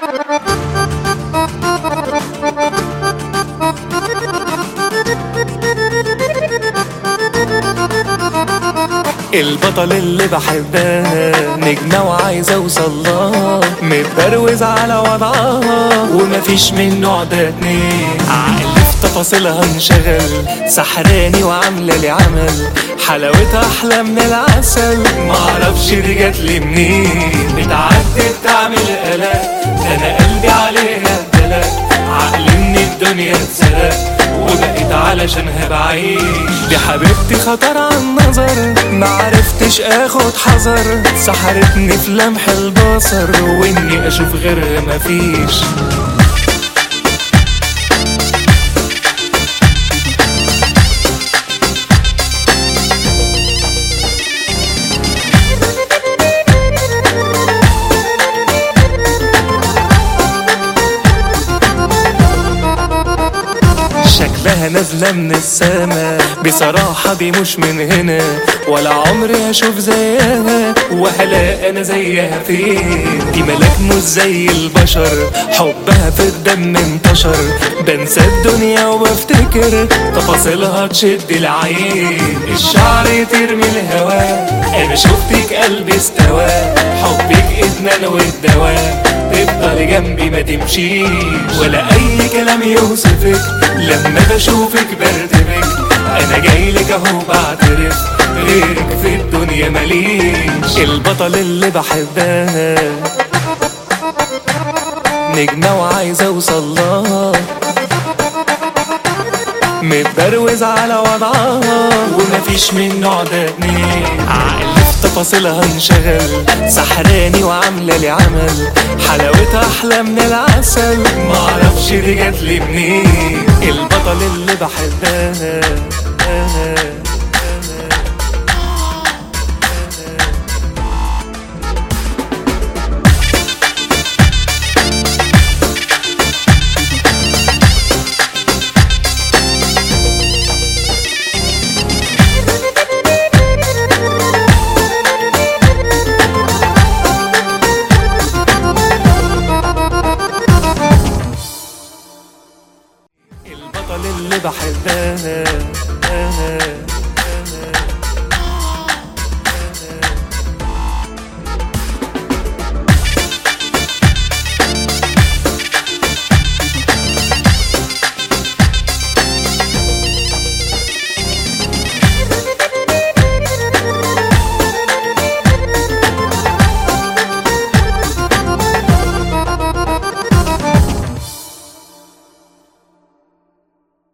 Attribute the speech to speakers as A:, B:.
A: البطل اللي بحبها نجمة وعايزة اوصلها، متبروز على وضعها ومفيش منه عدى اتنين. عقلي في تفاصيلها انشغل، سحراني وعاملة لي عمل، حلاوتها احلى من العسل، معرفش دي جاتلي منين. بتعدي بتعمل قلق، انا قلبي عليها اتدلق، عقلي من الدنيا اتسرق وبقيت علشانها بعيش. دي حبيبتي خطر عن نظر، معرفتش اخد حذر، سحرتني في لمح البصر، واني اشوف غيرها مفيش. شكلها نازلة من السما، بصراحة دي مش من هنا، ولا عمري هشوف زيها، وهلاقي انا زيها فين. دي ملاك مش زي البشر، حبها في الدم انتشر، بنسى الدنيا وبفتكر تفاصيلها تشد العين. الشعر يطير من الهواء، انا شفتك قلبي استوى، حبك ادمان والدواء، تفضل جنبي ما تمشيش، ولا اي كلام يوصفك، لما بشوفك برتبك، انا جايلك اهو بعترف، غيرك في الدنيا ماليش. البطل اللي بحبها نجمة وعايزة اوصلها، متبروز على وضعها ومفيش منه عدى اتنين. عقلي في تفاصيلها انشغل، سحراني وعاملة لي عمل، حلاوتها احلى من العسل، معرفش دي جاتلي منين. البطل اللي بحبها